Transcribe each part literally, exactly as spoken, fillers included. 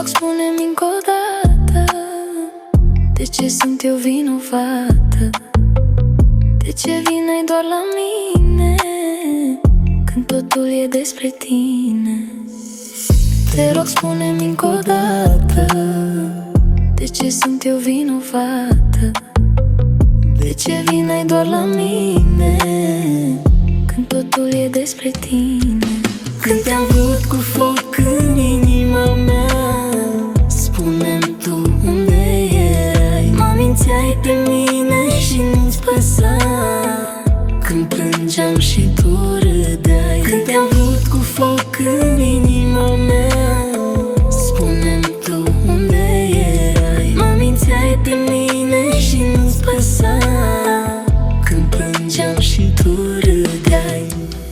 rog, spune-mi încă o dată, de ce sunt eu vinovată? De ce vine doar la mine când totul e despre tine? Te rog, spune-mi încă o dată, de ce sunt eu vinovată? De ce vine doar la mine când totul e despre tine? Când te-am vrut cu foc în inima mea, spune-mi tu unde erai. Mă mințeai pe mine și nu-ți păsa când plângeam și tu râdeai. Când te-am vrut cu foc în inima mea, spune-mi tu unde erai. Mă mințeai pe mine și nu-ți păsa când plângeam și tu râdeai.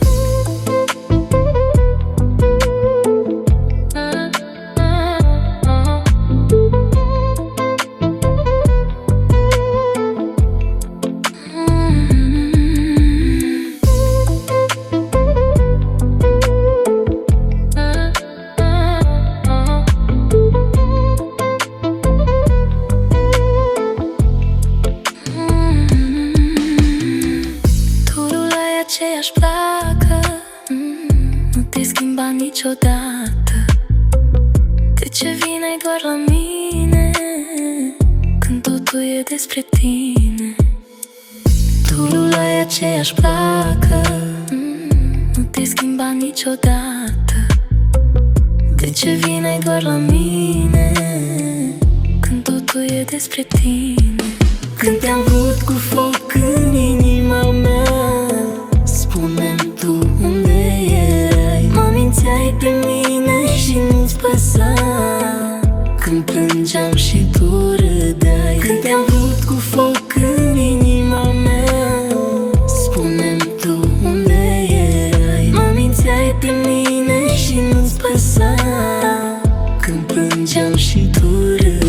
Aceeași placă, mm, nu te schimba niciodată. De ce vine doar la mine când totul e despre tine? Turul ai aceeași placă, mm, nu te schimba niciodată. De ce vine doar la mine când totul e despre tine? Când te-am vrut cu foc în inima mea, spune-mi tu unde erai. Mă mințeai pe mine și nu-ți păsa când plângeam și tu râdeai. Când te-am vrut cu foc în inima mea, spune-mi tu unde erai. Mă mințeai pe mine și nu-ți păsa când plângeam și tu râdeai.